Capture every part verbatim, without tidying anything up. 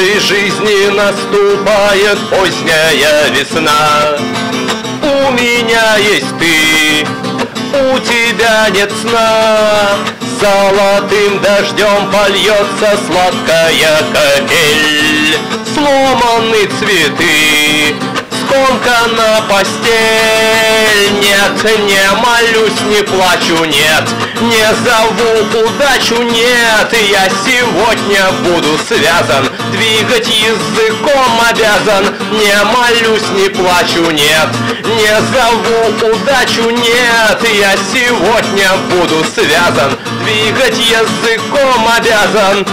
нашей жизни наступает поздняя весна. У меня есть ты, у тебя нет сна. Золотым дождем польется сладкая капель. Сломаны цветы, скомкана постель. Нет, не молюсь, не плачу, нет, не зову удачу, нет. Я сегодня буду связан, двигать языком обязан. Не молюсь, не плачу, нет, не зову удачу, нет. Я сегодня буду связан, двигать языком обязан.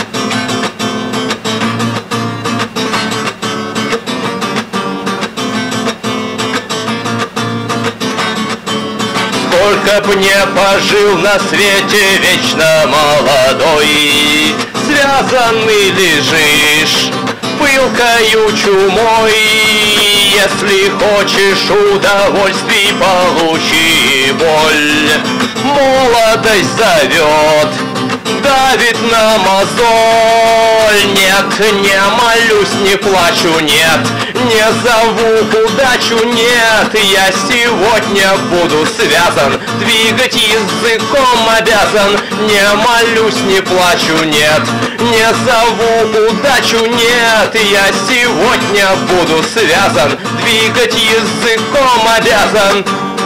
Сколько б не пожил на свете вечно молодой, связанный лежишь пылкою чумой. Если хочешь удовольствий, получи боль. Молодость зовет, давит на мозоль. Нет, не молюсь, не плачу, нет, не зову удачу, нет. Я сегодня буду связан, двигать языком обязан. Не молюсь, не плачу, нет, не зову удачу, нет. Я сегодня буду связан, двигать языком обязан.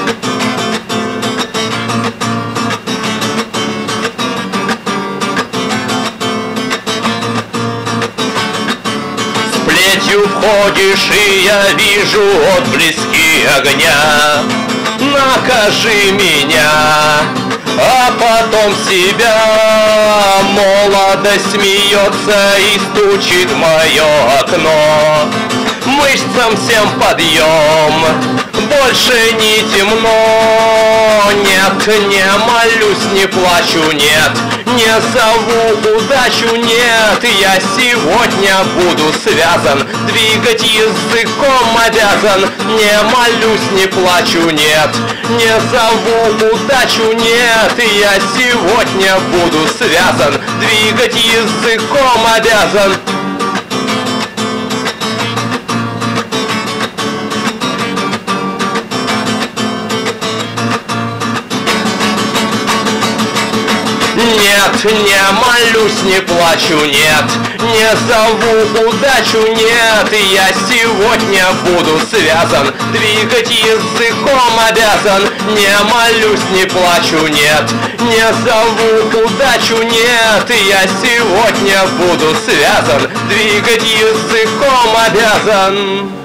Входишь, и я вижу отблески огня. Накажи меня, а потом себя. Молодость смеется и стучит в мое окно. Мышцам всем подъем, больше не темно. Нет, не молюсь, не плачу, нет, не зову удачу, нет. Я сегодня буду связан, двигать языком обязан. Не молюсь, не плачу, нет, не зову удачу, нет. Я сегодня буду связан, двигать языком обязан. Нет, не молюсь, не плачу, нет, не зову удачу, нет. Я сегодня буду связан, двигать языком обязан. Не молюсь, не плачу, нет, не зову удачу, нет. Я сегодня буду связан, двигать языком обязан.